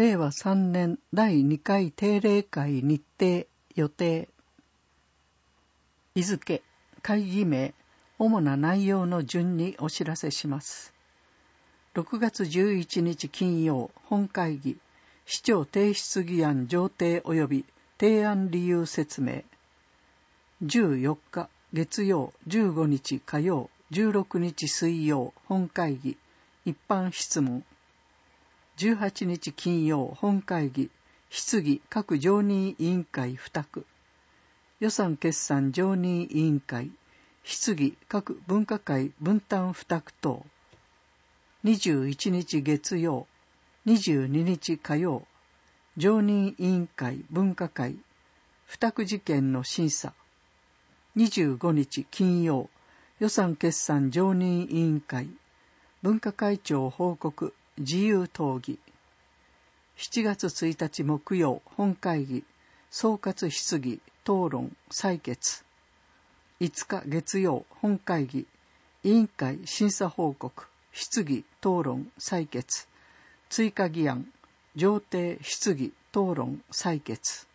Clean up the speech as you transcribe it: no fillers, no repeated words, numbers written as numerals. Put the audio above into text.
令和3年第2回定例会日程予定。日付、会議名、主な内容の順にお知らせします。6月11日金曜本会議、市長提出議案上呈及び提案理由説明。14日月曜、15日火曜、16日水曜本会議、一般質問。18日金曜本会議、質疑各常任委員会付託。予算決算常任委員会、質疑各分科会分担付託等。21日月曜、22日火曜、常任委員会分科会、付託事件の審査。25日金曜、予算決算常任委員会、分科会長報告自由討議。7月1日木曜本会議、総括質疑討論採決。5日月曜本会議、委員会審査報告質疑討論採決。追加議案上呈質疑討論採決。